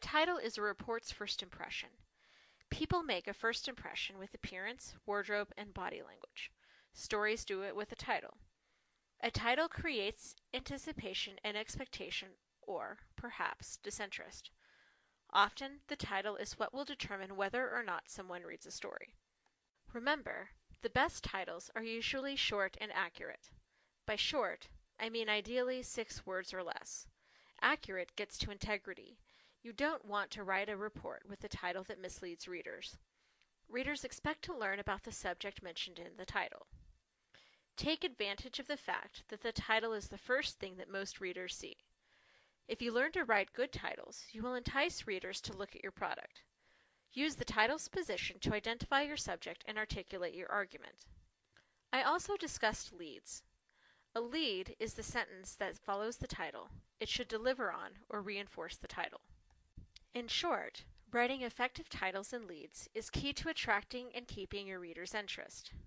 title is a report's first impression. People make a first impression with appearance, wardrobe, and body language. Stories do it with a title. A title creates anticipation and expectation, or, perhaps, disinterest. Often, the title is what will determine whether or not someone reads a story. Remember, the best titles are usually short and accurate. By short, I mean ideally 6 words or less. Accurate gets to integrity. You don't want to write a report with a title that misleads readers. Readers expect to learn about the subject mentioned in the title. Take advantage of the fact that the title is the first thing that most readers see. If you learn to write good titles, you will entice readers to look at your product. Use the title's position to identify your subject and articulate your argument. I also discussed leads. A lead is the sentence that follows the title. It should deliver on or reinforce the title. In short, writing effective titles and leads is key to attracting and keeping your readers' interest.